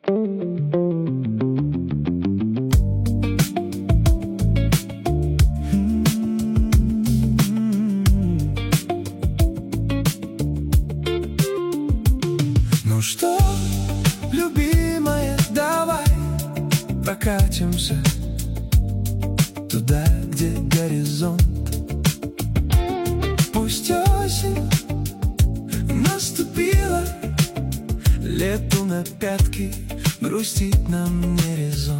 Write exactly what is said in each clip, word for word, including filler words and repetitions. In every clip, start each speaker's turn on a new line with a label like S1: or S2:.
S1: Ну что, любимая, давай прокатимся туда, где горизонт. Пусть осень наступила, лету на пятки, грустить нам не резон.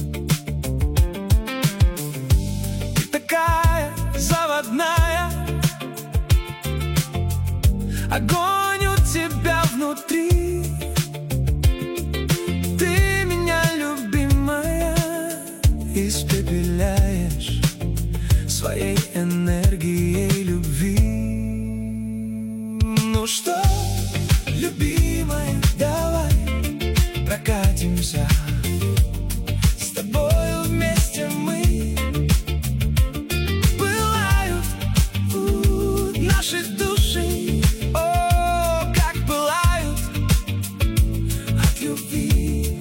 S1: Ты такая заводная, огонь у тебя внутри. Ты меня, любимая, испепеляешь своей энергией любви. Ну что, любимая, давай прокатимся с тобою вместе мы. Пылают у, наши души, о, как пылают от любви.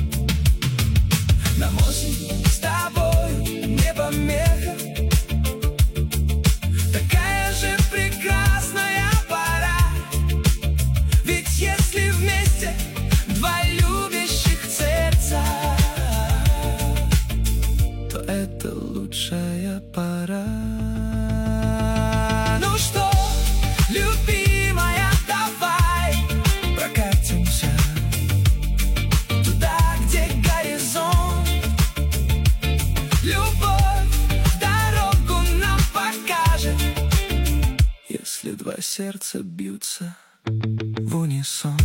S1: Нам осень с тобою не помеха, такая же прекрасная пора. Ведь если вместе два любящих сердца, то это лучшая пора. Ну что, любимая, давай прокатимся туда, где горизонт. Любовь дорогу нам покажет, если два сердца бьются в унисон.